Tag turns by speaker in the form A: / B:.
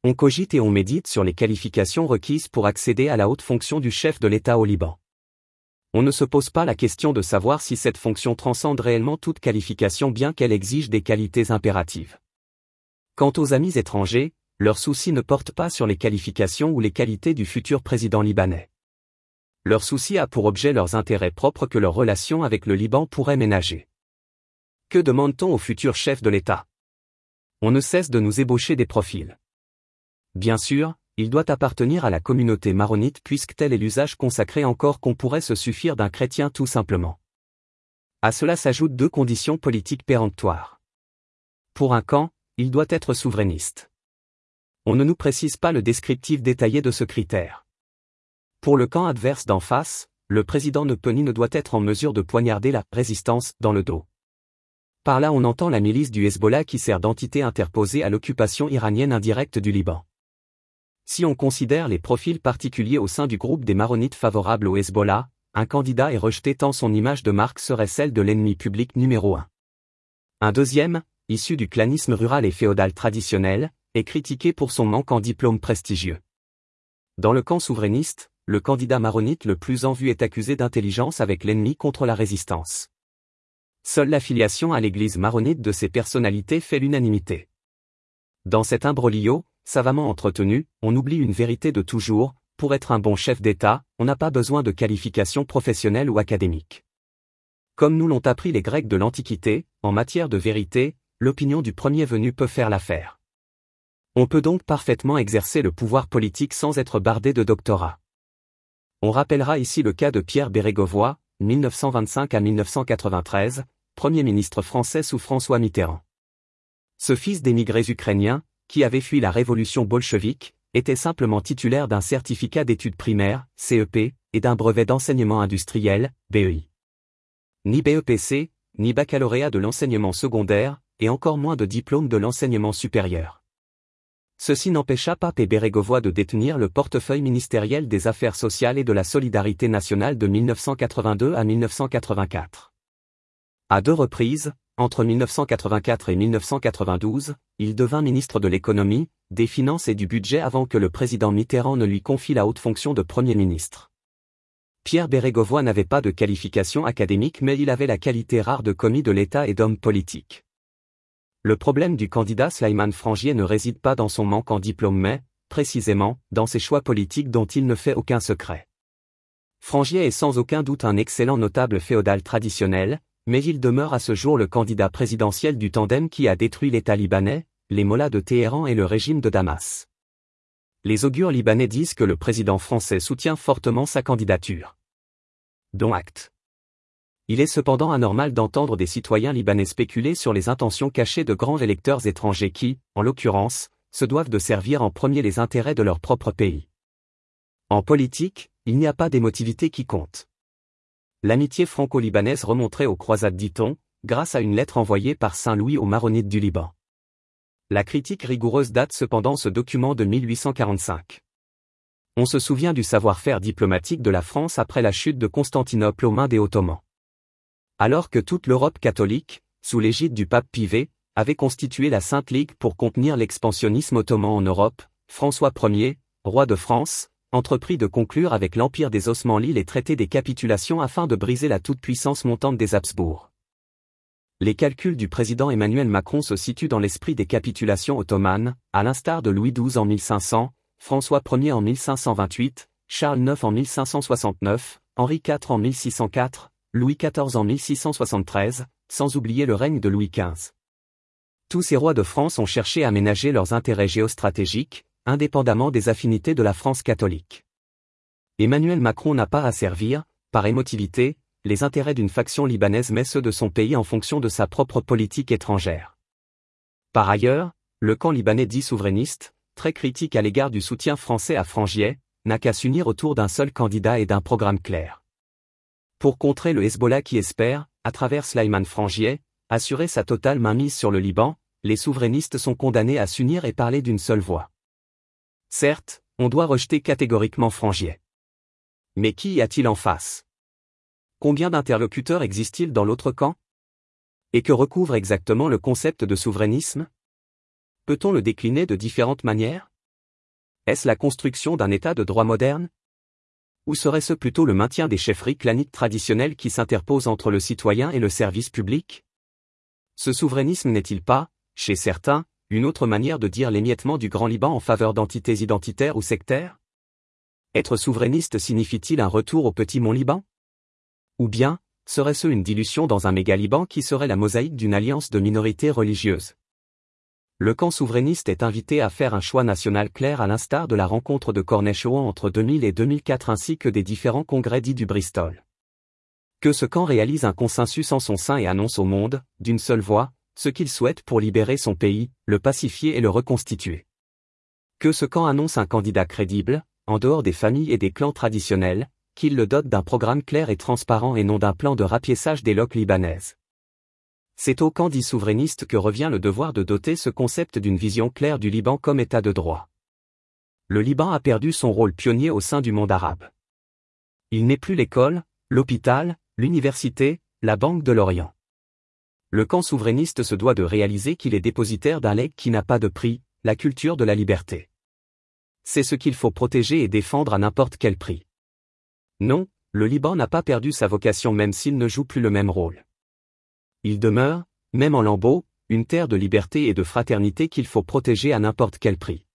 A: On cogite et on médite sur les qualifications requises pour accéder à la haute fonction du chef de l'État au Liban. On ne se pose pas la question de savoir si cette fonction transcende réellement toute qualification bien qu'elle exige des qualités impératives. Quant aux amis étrangers, leurs soucis ne portent pas sur les qualifications ou les qualités du futur président libanais. Leur souci a pour objet leurs intérêts propres que leurs relations avec le Liban pourraient ménager. Que demande-t-on au futur chef de l'État? On ne cesse de nous ébaucher des profils. Bien sûr, il doit appartenir à la communauté maronite puisque tel est l'usage consacré encore qu'on pourrait se suffire d'un chrétien tout simplement. À cela s'ajoutent deux conditions politiques péremptoires. Pour un camp, il doit être souverainiste. On ne nous précise pas le descriptif détaillé de ce critère. Pour le camp adverse d'en face, le président ne peut ni ne doit être en mesure de poignarder la résistance dans le dos. Par là on entend la milice du Hezbollah qui sert d'entité interposée à l'occupation iranienne indirecte du Liban. Si on considère les profils particuliers au sein du groupe des maronites favorables au Hezbollah, un candidat est rejeté tant son image de marque serait celle de l'ennemi public numéro 1. Un deuxième, issu du clanisme rural et féodal traditionnel, est critiqué pour son manque en diplôme prestigieux. Dans le camp souverainiste, le candidat maronite le plus en vue est accusé d'intelligence avec l'ennemi contre la résistance. Seule l'affiliation à l'église maronite de ces personnalités fait l'unanimité. Dans cet imbroglio, savamment entretenu, on oublie une vérité de toujours, pour être un bon chef d'État, on n'a pas besoin de qualifications professionnelles ou académiques. Comme nous l'ont appris les Grecs de l'Antiquité, en matière de vérité, l'opinion du premier venu peut faire l'affaire. On peut donc parfaitement exercer le pouvoir politique sans être bardé de doctorat. On rappellera ici le cas de Pierre Bérégovoy, 1925 à 1993, Premier ministre français sous François Mitterrand. Ce fils d'émigrés ukrainiens, qui avait fui la révolution bolchevique, était simplement titulaire d'un certificat d'études primaires, CEP, et d'un brevet d'enseignement industriel, BEI. Ni BEPC, ni baccalauréat de l'enseignement secondaire, et encore moins de diplôme de l'enseignement supérieur. Ceci n'empêcha pas P. Bérégovoy de détenir le portefeuille ministériel des Affaires sociales et de la Solidarité nationale de 1982 à 1984. À deux reprises, entre 1984 et 1992, il devint ministre de l'économie, des finances et du budget avant que le président Mitterrand ne lui confie la haute fonction de Premier ministre. Pierre Bérégovoy n'avait pas de qualification académique mais il avait la qualité rare de commis de l'État et d'homme politique. Le problème du candidat Slimane Frangier ne réside pas dans son manque en diplôme mais, précisément, dans ses choix politiques dont il ne fait aucun secret. Frangier est sans aucun doute un excellent notable féodal traditionnel, mais il demeure à ce jour le candidat présidentiel du tandem qui a détruit l'État libanais, les mollahs de Téhéran et le régime de Damas. Les augures libanais disent que le président français soutient fortement sa candidature. Dont acte. Il est cependant anormal d'entendre des citoyens libanais spéculer sur les intentions cachées de grands électeurs étrangers qui, en l'occurrence, se doivent de servir en premier les intérêts de leur propre pays. En politique, il n'y a pas d'émotivité qui compte. L'amitié franco-libanaise remonterait aux croisades dit-on, grâce à une lettre envoyée par Saint Louis aux maronites du Liban. La critique rigoureuse date cependant ce document de 1845. On se souvient du savoir-faire diplomatique de la France après la chute de Constantinople aux mains des Ottomans. Alors que toute l'Europe catholique, sous l'égide du pape Pie, avait constitué la Sainte Ligue pour contenir l'expansionnisme ottoman en Europe, François Ier, roi de France, entreprit de conclure avec l'Empire des Osmanlis les traités des capitulations afin de briser la toute-puissance montante des Habsbourg. Les calculs du président Emmanuel Macron se situent dans l'esprit des capitulations ottomanes, à l'instar de Louis XII en 1500, François Ier en 1528, Charles IX en 1569, Henri IV en 1604, Louis XIV en 1673, sans oublier le règne de Louis XV. Tous ces rois de France ont cherché à ménager leurs intérêts géostratégiques, indépendamment des affinités de la France catholique. Emmanuel Macron n'a pas à servir, par émotivité, les intérêts d'une faction libanaise mais ceux de son pays en fonction de sa propre politique étrangère. Par ailleurs, le camp libanais dit souverainiste, très critique à l'égard du soutien français à Frangier, n'a qu'à s'unir autour d'un seul candidat et d'un programme clair. Pour contrer le Hezbollah qui espère, à travers Slimane Frangier, assurer sa totale mainmise sur le Liban, les souverainistes sont condamnés à s'unir et parler d'une seule voix. Certes, on doit rejeter catégoriquement Frangier. Mais qui y a-t-il en face? Combien d'interlocuteurs existe-t-il dans l'autre camp? Et que recouvre exactement le concept de souverainisme? Peut-on le décliner de différentes manières? Est-ce la construction d'un État de droit moderne? Ou serait-ce plutôt le maintien des chefferies claniques traditionnelles qui s'interposent entre le citoyen et le service public? Ce souverainisme n'est-il pas, chez certains, une autre manière de dire l'émiettement du Grand Liban en faveur d'entités identitaires ou sectaires? Être souverainiste signifie-t-il un retour au petit Mont-Liban? Ou bien, serait-ce une dilution dans un méga-Liban qui serait la mosaïque d'une alliance de minorités religieuses? Le camp souverainiste est invité à faire un choix national clair à l'instar de la rencontre de Cornèche-Ohan entre 2000 et 2004 ainsi que des différents congrès dits du Bristol. Que ce camp réalise un consensus en son sein et annonce au monde, d'une seule voix, ce qu'il souhaite pour libérer son pays, le pacifier et le reconstituer. Que ce camp annonce un candidat crédible, en dehors des familles et des clans traditionnels, qu'il le dote d'un programme clair et transparent et non d'un plan de rapiéçage des loques libanaises. C'est au camp dit souverainiste que revient le devoir de doter ce concept d'une vision claire du Liban comme État de droit. Le Liban a perdu son rôle pionnier au sein du monde arabe. Il n'est plus l'école, l'hôpital, l'université, la Banque de l'Orient. Le camp souverainiste se doit de réaliser qu'il est dépositaire d'un legs qui n'a pas de prix, la culture de la liberté. C'est ce qu'il faut protéger et défendre à n'importe quel prix. Non, le Liban n'a pas perdu sa vocation même s'il ne joue plus le même rôle. Il demeure, même en lambeaux, une terre de liberté et de fraternité qu'il faut protéger à n'importe quel prix.